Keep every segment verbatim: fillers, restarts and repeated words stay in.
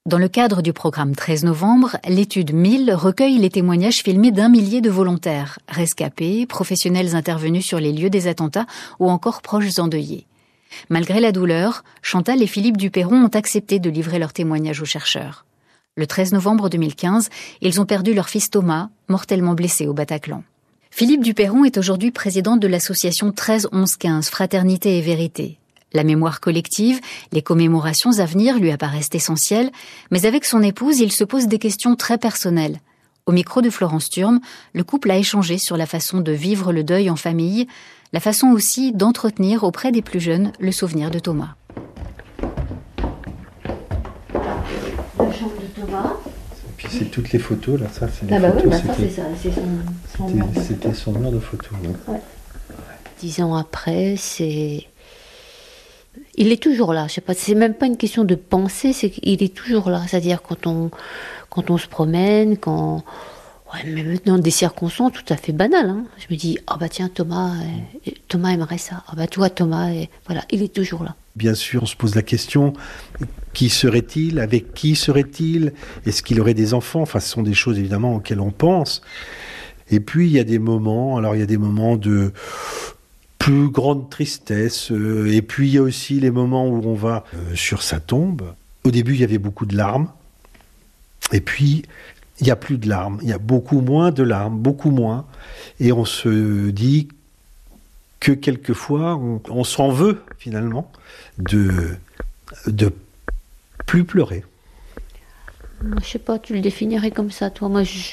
Dans le cadre du programme treize novembre, l'étude mille recueille les témoignages filmés d'un millier de volontaires, rescapés, professionnels intervenus sur les lieux des attentats ou encore proches endeuillés. Malgré la douleur, Chantal et Philippe Duperron ont accepté de livrer leurs témoignages aux chercheurs. Le treize novembre deux mille quinze, ils ont perdu leur fils Thomas, mortellement blessé au Bataclan. Philippe Duperron est aujourd'hui président de l'association treize onze quinze Fraternité et Vérité. La mémoire collective, les commémorations à venir lui apparaissent essentielles, mais avec son épouse, il se pose des questions très personnelles. Au micro de Florence Thurm, le couple a échangé sur la façon de vivre le deuil en famille, la façon aussi d'entretenir auprès des plus jeunes le souvenir de Thomas. La chambre de Thomas. Et puis c'est toutes les photos, là, ça, c'est les ah bah photos. Oui, bah c'était, ça, c'est ça, c'est son, son mur de c'était photos. son mur de photos. Ouais. Ouais. Dix ans après, c'est... Il est toujours là, je sais pas, c'est même pas une question de penser, c'est qu'il est toujours là. C'est-à-dire quand on, quand on se promène, quand... Ouais, mais maintenant, des circonstances tout à fait banales. Hein. Je me dis, ah oh bah tiens, Thomas, euh, Thomas aimerait ça. Ah oh bah toi, Thomas, et voilà, il est toujours là. Bien sûr, on se pose la question, qui serait-il? Avec qui serait-il? Est-ce qu'il aurait des enfants? Enfin, ce sont des choses évidemment auxquelles on pense. Et puis, il y a des moments, alors il y a des moments de plus grande tristesse, euh, et puis il y a aussi les moments où on va euh, sur sa tombe. Au début, il y avait beaucoup de larmes, et puis... il n'y a plus de larmes, il y a beaucoup moins de larmes, beaucoup moins. Et on se dit que quelquefois, on, on s'en veut finalement de de plus pleurer. Je sais pas, tu le définirais comme ça, toi. Moi, je,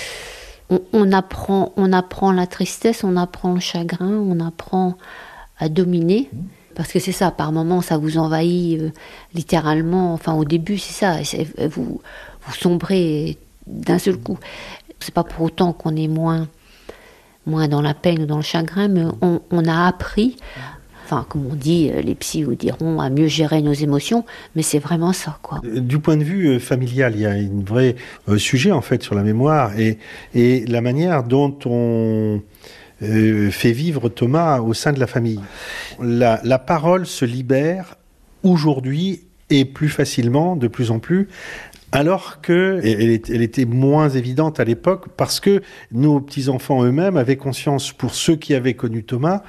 on, on apprend, on apprend la tristesse, on apprend le chagrin, on apprend à dominer. Parce que c'est ça, par moments, ça vous envahit euh, littéralement. Enfin, au début, c'est ça. C'est, vous, vous sombrez d'un seul coup. C'est pas pour autant qu'on est moins, moins dans la peine ou dans le chagrin, mais on, on a appris, enfin, comme on dit, les psys vous diront, à mieux gérer nos émotions, mais c'est vraiment ça, quoi. Du point de vue euh, familial, il y a un vrai euh, sujet, en fait, sur la mémoire et, et la manière dont on euh, fait vivre Thomas au sein de la famille. La, la parole se libère aujourd'hui et plus facilement, de plus en plus, alors que elle, elle était moins évidente à l'époque parce que nos petits-enfants eux-mêmes avaient conscience, pour ceux qui avaient connu Thomas,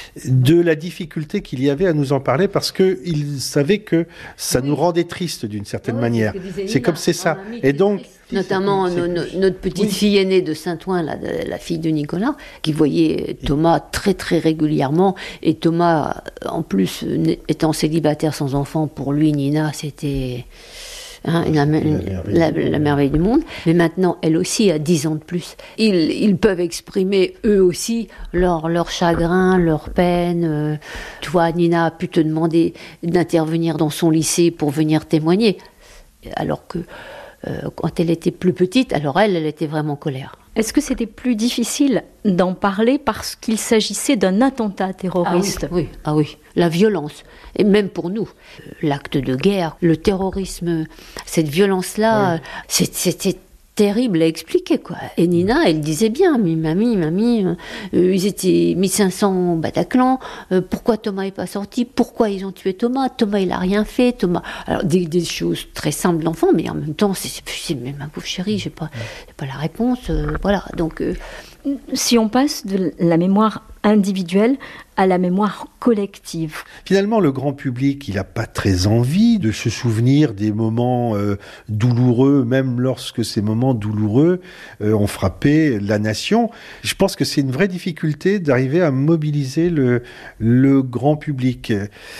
de la difficulté qu'il y avait à nous en parler parce qu'ils savaient que ça oui. nous rendait tristes d'une certaine oui, manière. C'est, c'est comme c'est ça. Et donc, notamment no, no, notre petite oui. fille aînée de Saint-Ouen, la, la fille de Nicolas, qui voyait Thomas très très régulièrement. Et Thomas, en plus, étant célibataire sans enfant, pour lui, Nina, c'était... Hein, la, la, la, la merveille du monde, mais maintenant elle aussi a dix ans de plus. Ils, ils peuvent exprimer eux aussi leur, leur chagrin, leur peine. Euh, tu vois, Nina a pu te demander d'intervenir dans son lycée pour venir témoigner, alors que euh, quand elle était plus petite, alors elle, elle était vraiment en colère. Est-ce que c'était plus difficile d'en parler parce qu'il s'agissait d'un attentat terroriste ? Ah oui, oui, ah oui, la violence. Et même pour nous, l'acte de guerre, le terrorisme, cette violence-là, oui. c'est, c'était terrible à expliquer, quoi. Et Nina, elle disait bien, mais mamie, mamie, euh, ils étaient mille cinq cents au Bataclan, euh, pourquoi Thomas n'est pas sorti, pourquoi ils ont tué Thomas, Thomas il a rien fait, Thomas... Alors des, des choses très simples d'enfant, mais en même temps, c'est, c'est, c'est ma pauvre chérie, j'ai pas, j'ai pas la réponse, euh, voilà, donc... Euh... Si on passe de la mémoire individuelle à la mémoire collective. Finalement, le grand public, il n'a pas très envie de se souvenir des moments euh, douloureux, même lorsque ces moments douloureux euh, ont frappé la nation. Je pense que c'est une vraie difficulté d'arriver à mobiliser le, le grand public.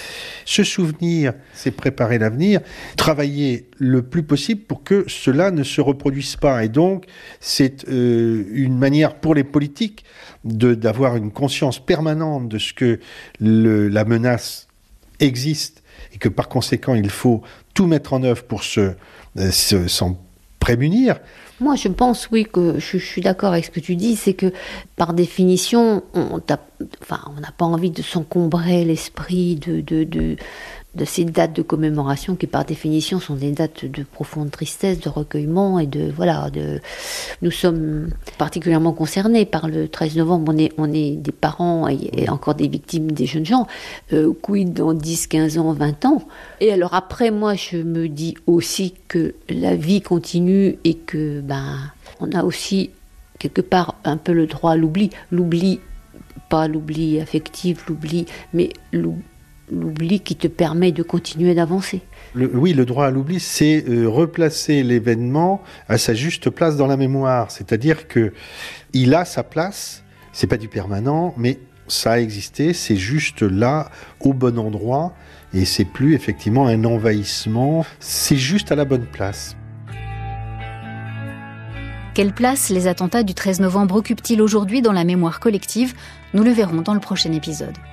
Se souvenir, c'est préparer l'avenir, travailler le plus possible pour que cela ne se reproduise pas. Et donc, c'est euh, une manière pour les politiques de, d'avoir une conscience permanente de ce que le, la menace existe et que par conséquent, il faut tout mettre en œuvre pour se, euh, se, s'en prémunir. Moi, je pense, oui, que je, je suis d'accord avec ce que tu dis, c'est que, par définition, on enfin, on n'a pas envie de s'encombrer l'esprit de, de, de, de ces dates de commémoration qui, par définition, sont des dates de profonde tristesse, de recueillement et de voilà. De... Nous sommes particulièrement concernés par le treize novembre. On est, on est des parents et, et encore des victimes des jeunes gens. Euh, quid dans dix, quinze ans, vingt ans. Et alors après, moi, je me dis aussi que la vie continue et que ben, on a aussi quelque part un peu le droit à l'oubli. L'oubli, pas l'oubli affectif, l'oubli, mais l'oubli. L'oubli qui te permet de continuer d'avancer. Le, oui, le droit à l'oubli, c'est euh, replacer l'événement à sa juste place dans la mémoire. C'est-à-dire que il a sa place, c'est pas du permanent, mais ça a existé, c'est juste là, au bon endroit, et c'est plus effectivement un envahissement, c'est juste à la bonne place. Quelle place les attentats du treize novembre occupent-ils aujourd'hui dans la mémoire collective ? Nous le verrons dans le prochain épisode.